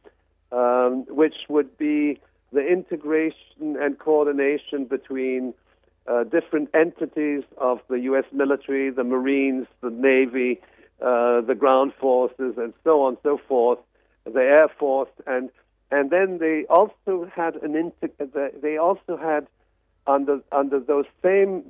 [SPEAKER 2] um, which would be the integration and coordination between uh, different entities of the U S military, the Marines, the Navy, uh, the ground forces, and so on and so forth, the Air Force, and and then they also had an inter- they also had under under those same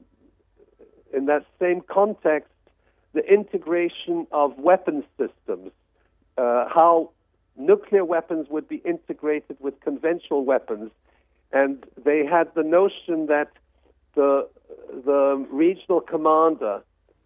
[SPEAKER 2] in that same context the integration of weapons systems, uh, how nuclear weapons would be integrated with conventional weapons, and they had the notion that the the regional commander,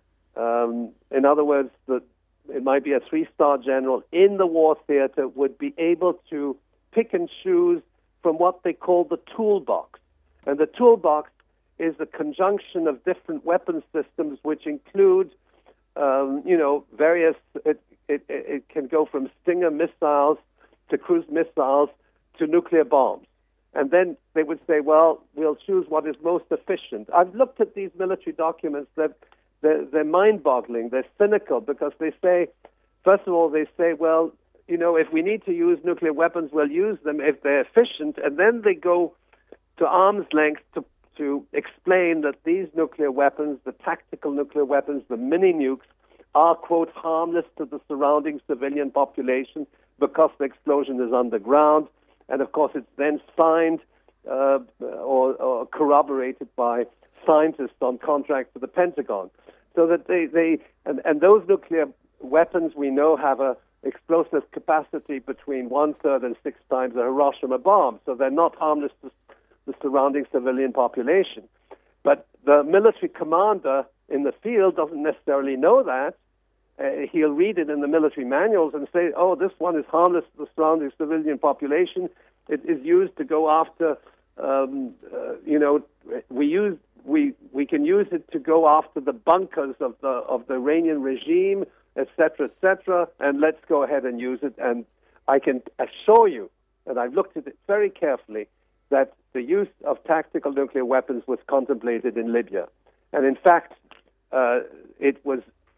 [SPEAKER 2] um, in other words, the, it might be a three-star general in the war theater, would be able to pick and choose from what they call the toolbox. And the toolbox is a conjunction of different weapon systems, which include, um, you know, various. It, it it can go from Stinger missiles to cruise missiles to nuclear bombs. And then they would say, well, we'll choose what is most efficient. I've looked at these military documents. That they're, they're mind-boggling. They're cynical because they say, first of all, they say, well, you know, if we need to use nuclear weapons, we'll use them if they're efficient. And then they go to arm's length to, to explain that these nuclear weapons, the tactical nuclear weapons, the mini-nukes, are, quote, harmless to the surrounding civilian population because the explosion is underground. And, of course, it's then signed uh, or, or corroborated by scientists on contract to the Pentagon. So that they, they and, and those nuclear weapons, we know, have a explosive capacity between one-third and six times a Hiroshima bomb. So they're not harmless to the surrounding civilian population. But the military commander in the field doesn't necessarily know that. Uh, he'll read it in the military manuals and say, oh, this one is harmless to the surrounding civilian population. It is used to go after, um, uh, you know, we use we we can use it to go after the bunkers of the of the Iranian regime, et cetera, et cetera, and let's go ahead and use it. And I can assure you, and I've looked at it very carefully, that the use of tactical nuclear weapons was contemplated in Libya. And in fact, uh, it was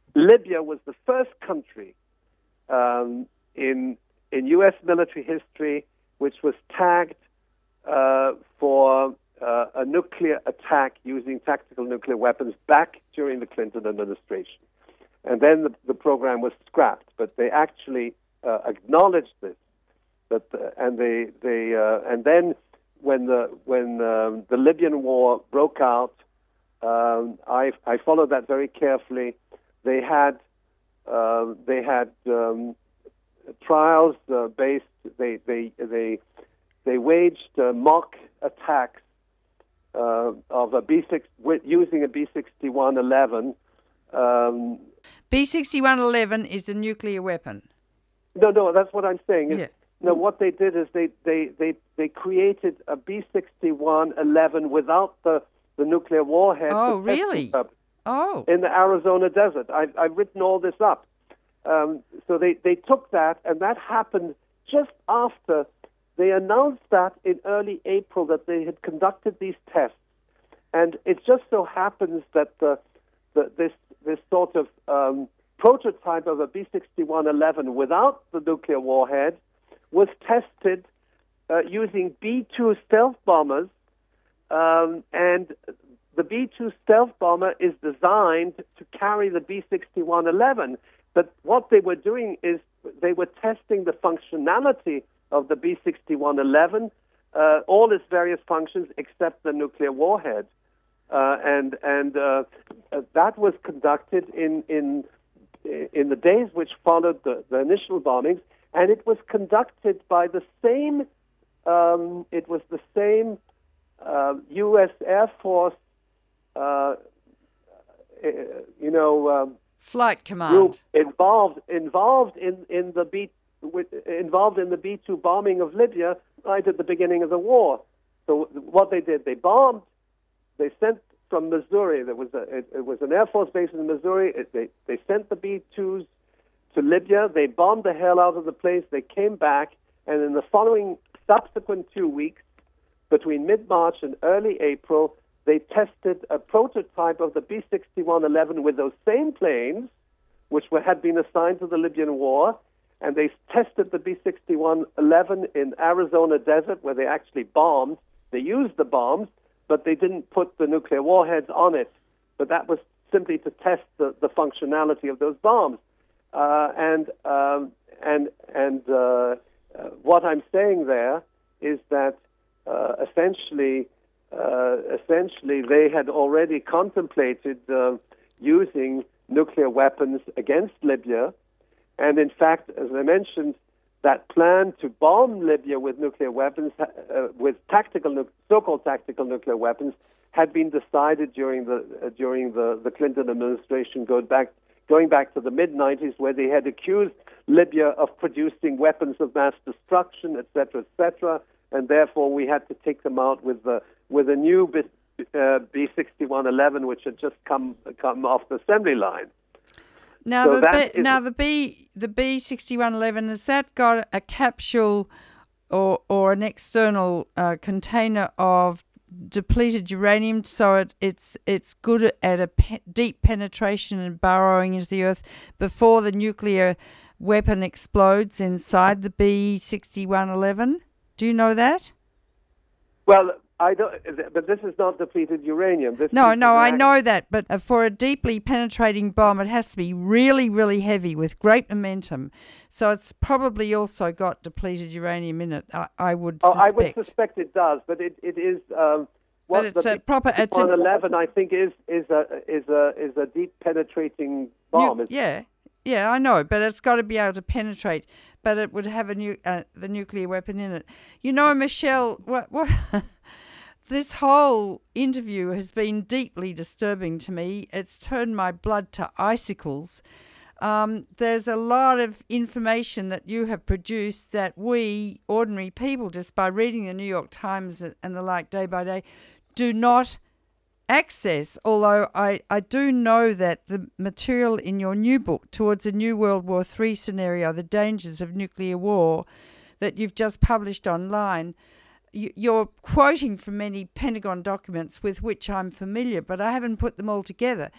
[SPEAKER 2] Libya was the first country um, in in U S military history which was tagged uh, for uh, a nuclear attack using tactical nuclear weapons back during the Clinton administration. And then the, the program was scrapped, but they actually uh, acknowledged this. But uh, and they they uh, and then when the when um, the Libyan war broke out, um, I I followed that very carefully. They had uh, they had um, trials uh, based. They they they they waged uh, mock attacks uh, of a B six with, using a B sixty-one eleven. Um,
[SPEAKER 1] B sixty-one eleven is a nuclear weapon.
[SPEAKER 2] No, no, that's what I'm saying. Is,
[SPEAKER 1] yeah.
[SPEAKER 2] No, what they did is they they they, they created a B sixty-one eleven without the, the nuclear warhead.
[SPEAKER 1] Oh, really? Oh.
[SPEAKER 2] In the Arizona desert. I've, I've written all this up. Um, so they, they took that, and that happened just after they announced that in early April that they had conducted these tests. And it just so happens that the, the, this this sort of um, prototype of a B sixty-one eleven without the nuclear warhead was tested uh, using B two stealth bombers, um, and the B two stealth bomber is designed to carry the B sixty-one eleven. But what they were doing is they were testing the functionality of the B sixty-one eleven, uh, all its various functions except the nuclear warhead. Uh, and and uh, uh, that was conducted in in in the days which followed the, the initial bombings, and it was conducted by the same. Um, it was the same uh, U S Air Force, uh, you know, um,
[SPEAKER 1] flight command
[SPEAKER 2] group involved involved in in the B involved in the B two bombing of Libya right at the beginning of the war. So what they did, they bombed. They sent from Missouri. There was a it, it was an Air Force base in Missouri. It, they they sent the B twos to Libya. They bombed the hell out of the place. They came back, and in the following subsequent two weeks, between mid-March and early April, they tested a prototype of the B sixty-one eleven with those same planes, which were, had been assigned to the Libyan war, and they tested the B sixty-one eleven in Arizona desert, where they actually bombed. They used the bombs, but they didn't put the nuclear warheads on it. But that was simply to test the, the functionality of those bombs. Uh, and um, and and uh, uh, what I'm saying there is that uh, essentially, uh, essentially they had already contemplated uh, using nuclear weapons against Libya, and in fact, as I mentioned, that plan to bomb Libya with nuclear weapons, uh, with tactical, nu- so-called tactical nuclear weapons, had been decided during the uh, during the, the Clinton administration, going back going back to the mid nineties, where they had accused Libya of producing weapons of mass destruction, et cetera, et cetera, and therefore we had to take them out with the with a new B, uh, B sixty-one eleven, which had just come come off the assembly line.
[SPEAKER 1] Now
[SPEAKER 2] so
[SPEAKER 1] the B, now the B the B sixty-one eleven, has that got a capsule or or an external uh, container of depleted uranium, so it, it's it's good at a pe- deep penetration and burrowing into the earth before the nuclear weapon explodes inside the B sixty-one eleven? Do you know that?
[SPEAKER 2] Well, I don't, but this is not depleted uranium. This
[SPEAKER 1] no,
[SPEAKER 2] is
[SPEAKER 1] no, I
[SPEAKER 2] act-
[SPEAKER 1] know that, but for a deeply penetrating bomb, it has to be really, really heavy with great momentum. So it's probably also got depleted uranium in it, I, I would
[SPEAKER 2] oh,
[SPEAKER 1] suspect.
[SPEAKER 2] I would suspect it does, but it, it is... Um, what
[SPEAKER 1] but it's
[SPEAKER 2] the
[SPEAKER 1] a proper... It's
[SPEAKER 2] one
[SPEAKER 1] a,
[SPEAKER 2] eleven, I think, is is a is a is a deep penetrating bomb.
[SPEAKER 1] Nu- yeah, yeah, I know, but it's got to be able to penetrate. But it would have a nu- uh, the nuclear weapon in it. You know, Michelle, what what... This whole interview has been deeply disturbing to me. It's turned my blood to icicles. Um, there's a lot of information that you have produced that we, ordinary people, just by reading the New York Times and the like day by day, do not access. Although I, I do know that the material in your new book, Towards a New World War Three Scenario, The Dangers of Nuclear War, that you've just published online, you're quoting from many Pentagon documents with which I'm familiar, but I haven't put them all together.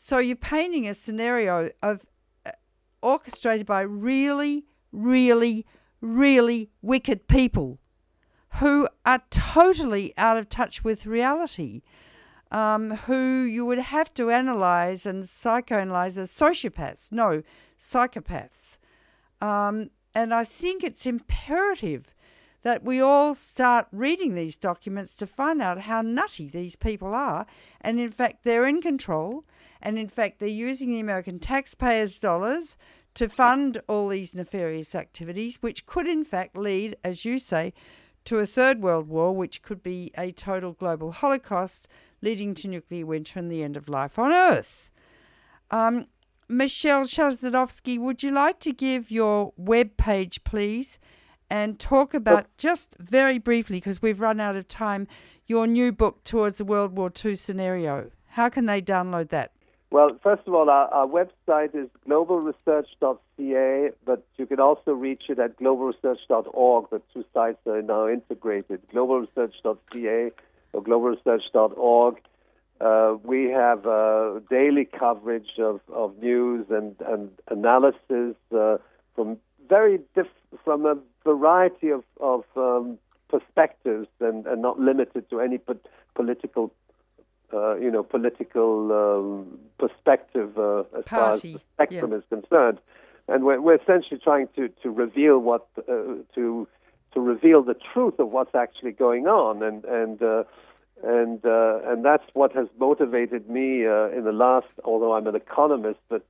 [SPEAKER 1] So you're painting a scenario of uh, orchestrated by really, really, really wicked people who are totally out of touch with reality, um, who you would have to analyze and psychoanalyze as sociopaths, no, psychopaths. Um, and I think it's imperative that we all start reading these documents to find out how nutty these people are. And in fact, they're in control. And in fact, they're using the American taxpayers' dollars to fund all these nefarious activities, which could in fact lead, as you say, to a third world war, which could be a total global holocaust, leading to nuclear winter and the end of life on Earth. Um, Michelle Chazadovsky, would you like to give your web page, please, and talk about, just very briefly, because we've run out of time, your new book, Towards a World War Two Scenario? How can they download that?
[SPEAKER 2] Well, first of all, our, our website is global research dot c a, but you can also reach it at global research dot org. The two sites are now integrated, global research dot c a or global research dot org. Uh, we have uh, daily coverage of, of news and, and analysis uh, from very diff- from a variety of, of um, perspectives and, and not limited to any po- political Uh, you know, political um, perspective uh, as
[SPEAKER 1] Party.
[SPEAKER 2] far as the spectrum
[SPEAKER 1] yeah.
[SPEAKER 2] is concerned, and we're, we're essentially trying to, to reveal what uh, to to reveal the truth of what's actually going on, and and uh, and uh, and that's what has motivated me uh, in the last. Although I'm an economist, but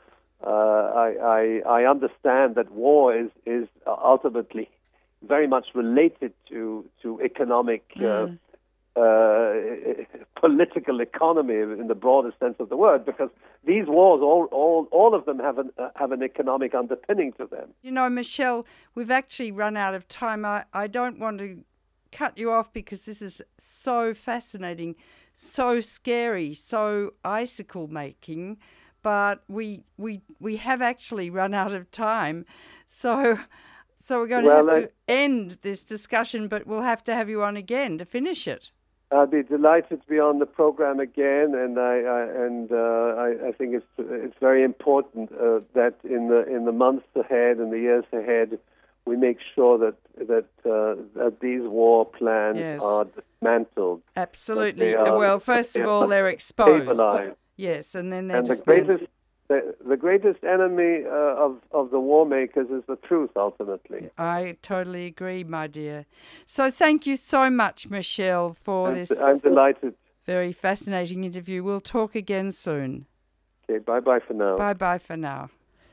[SPEAKER 2] uh, I, I I understand that war is is ultimately very much related to to economic. Uh,
[SPEAKER 1] Mm.
[SPEAKER 2] Uh, political economy in the broadest sense of the word, because these wars, all all, all of them have an uh, have an economic underpinning to them.
[SPEAKER 1] You know, Michelle, we've actually run out of time. I, I don't want to cut you off because this is so fascinating, so scary, so icicle making, but we we we have actually run out of time. So so we're going
[SPEAKER 2] well,
[SPEAKER 1] to have
[SPEAKER 2] I,
[SPEAKER 1] to end this discussion, but we'll have to have you on again to finish it.
[SPEAKER 2] I'd be delighted to be on the program again, and I, I and uh, I, I think it's it's very important uh, that in the in the months ahead and the years ahead, we make sure that that uh, that these war plans
[SPEAKER 1] Yes.
[SPEAKER 2] are dismantled.
[SPEAKER 1] Absolutely.
[SPEAKER 2] Are,
[SPEAKER 1] well, first of all, they're exposed.
[SPEAKER 2] Stabilized.
[SPEAKER 1] Yes, and then they're
[SPEAKER 2] and the
[SPEAKER 1] dismantled.
[SPEAKER 2] greatest the, the greatest enemy uh, of of the war makers is the truth, ultimately.
[SPEAKER 1] I totally agree, my dear. So thank you so much, Michelle, for
[SPEAKER 2] I'm,
[SPEAKER 1] this
[SPEAKER 2] I'm delighted.
[SPEAKER 1] very fascinating interview. We'll talk again soon.
[SPEAKER 2] Okay, bye-bye for now.
[SPEAKER 1] Bye-bye for now.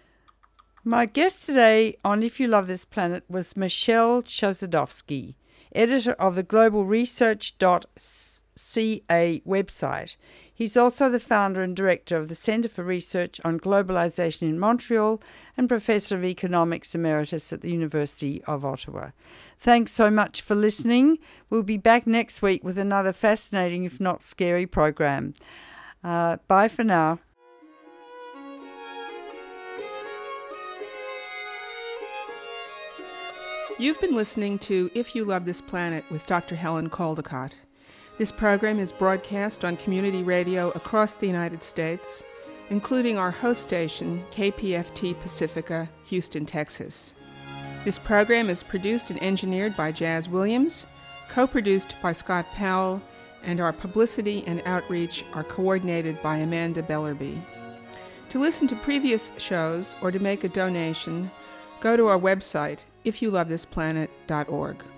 [SPEAKER 1] My guest today on If You Love This Planet was Michelle Chazadovsky, editor of the global research dot c a website. He's also the founder and director of the Centre for Research on Globalization in Montreal and Professor of Economics Emeritus at the University of Ottawa. Thanks so much for listening. We'll be back next week with another fascinating, if not scary, program. Uh, bye for now.
[SPEAKER 3] You've been listening to If You Love This Planet with Doctor Helen Caldicott. This program is broadcast on community radio across the United States, including our host station, K P F T Pacifica, Houston, Texas. This program is produced and engineered by Jazz Williams, co-produced by Scott Powell, and our publicity and outreach are coordinated by Amanda Bellerby. To listen to previous shows or to make a donation, go to our website, if you love this planet dot org.